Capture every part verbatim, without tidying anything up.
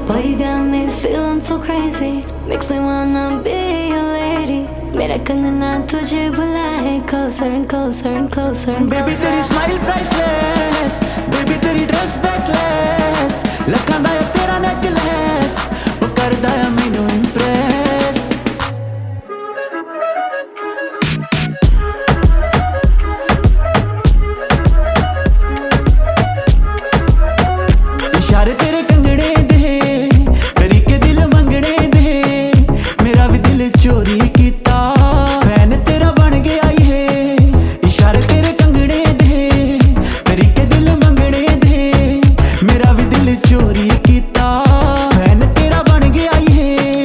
Boy, you got me feeling so crazy. Makes me wanna be your lady. मेरा कंगना तुझे बुलाए closer and closer and closer and Baby तेरी smile priceless, baby तेरी dress backless, लखां दा तेरा necklace, वो करदा है मैनू impress. इशारे तेरे कंगने दे, तरीके दिल मंगने दे, मेरा भी दिल चोरी कीता, फैन तेरा बन गया है. इशारे तेरे कंगने दे, तरीके दिल मंगने दे, मेरा भी दिल चोरी कीता, फैन तेरा बन गया है.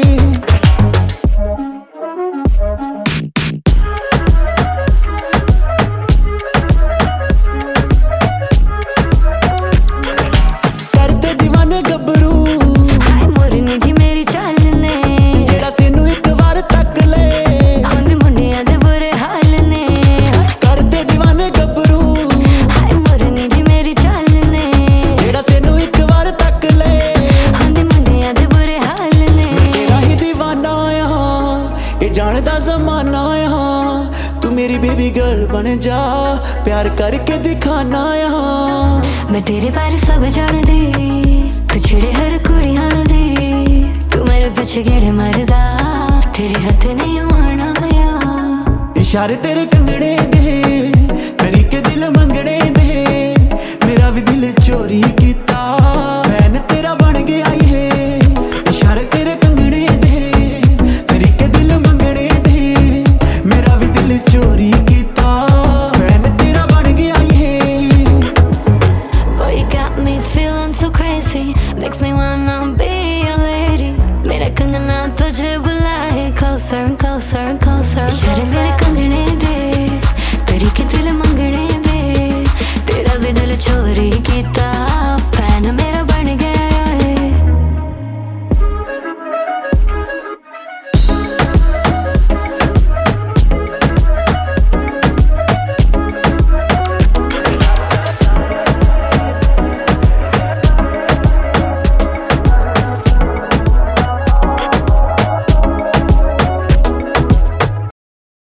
करते दीवाने गबरू हाय मोरनी जी मेरी चाल ने जेड़ा तेनू एक बार तक ले होंदे मुंडियां दे बुरे हाल ने करते दीवाने गबरू हाय मोरनी जी मेरी चाल ने जेड़ा तेनू एक बार तक ले होंदे मुंडियां दे बुरे हाल ने तेरा ही दीवाना यहाँ ये जानदा जमाना यहाँ तू मेरी बेबी गर्ल बन जा प्यार करके दिखाना यहाँ मैं तेरे बारे सब जान दी तू छेड़े हर कुड़ी हान दी तू मेरे पीछे गेड़े मारदा तेरे हथ नहीं आना या इशारे तेरे कंगने दे तरीके दिल मंगने दे मेरा भी दिल चोरी कीता फैन तेरा बन गया है इशारे तेरे कंगने दे तरीके दिल मंगने दे मेरा भी दिल चोरी कीता फैन तेरा बन गया है. Boy, you got me feeling so crazy. Makes me wanna